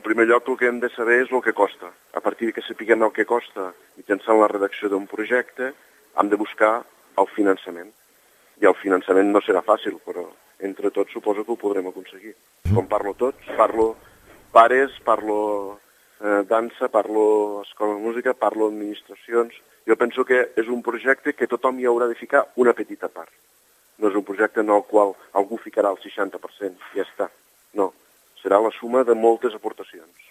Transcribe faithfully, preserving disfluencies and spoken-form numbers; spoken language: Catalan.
en primer lloc el que hem de saber és el que costa. A partir que sapiguem el que costa mitjançant la redacció d'un projecte, hem de buscar el finançament. I el finançament no serà fàcil, però entre tots suposo que ho podrem aconseguir. Com parlo tots, parlo pares, parlo eh, dansa, parlo escola de música, parlo administracions. Jo penso que és un projecte que tothom hi haurà de ficar una petita part. No és un projecte en el qual algú ficarà el seixanta per cent i ja està. No, serà la suma de moltes aportacions.